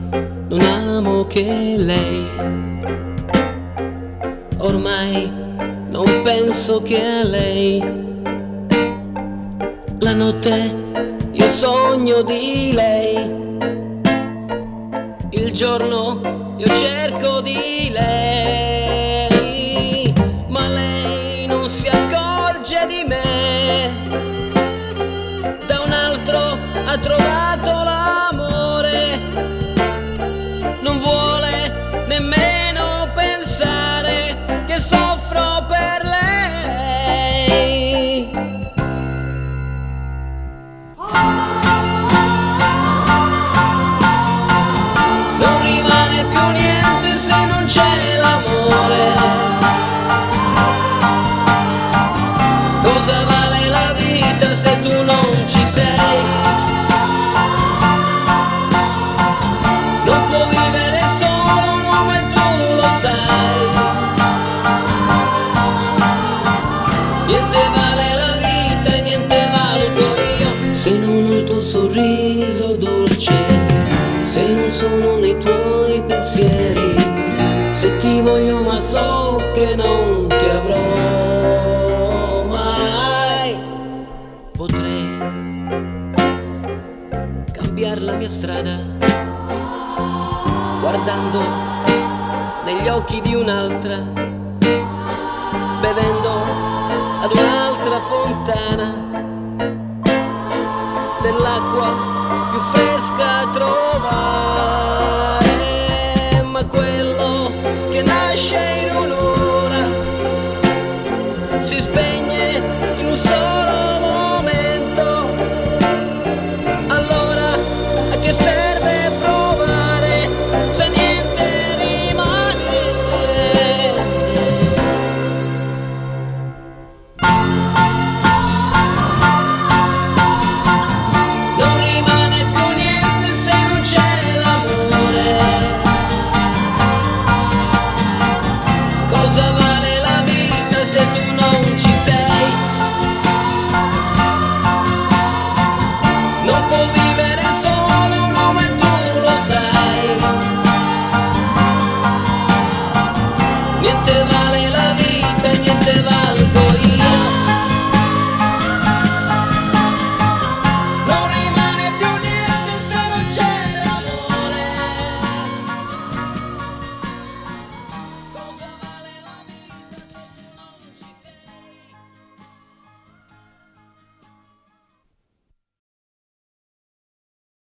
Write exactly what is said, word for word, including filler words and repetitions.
non amo che lei. Ormai non penso che a lei. La notte io sogno di lei, il giorno io cerco di lei, ma lei non si accorge di me. Da un altro ha trovato l'amore, non vuole nemmeno pensare che soffro per lei. Non rimane più niente se non c'è l'amore. Cosa vale la vita se tu non ci sei? Non può vivere solo un uomo e tu lo sai. Niente vale la vita e niente valgo io se non ho il tuo sorriso dolce, se non sono nei tuoi pensieri, se ti voglio ma so che non ti avrò mai. Potrei cambiare la mia strada guardando negli occhi di un'altra, bevendo ad un'altra fontana dell'acqua più fresca trovare.